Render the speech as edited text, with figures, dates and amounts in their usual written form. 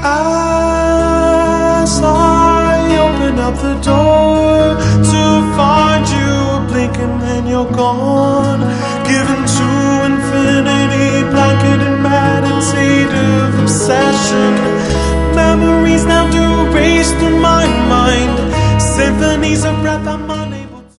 As I open up the door to find you blinking and you're gone,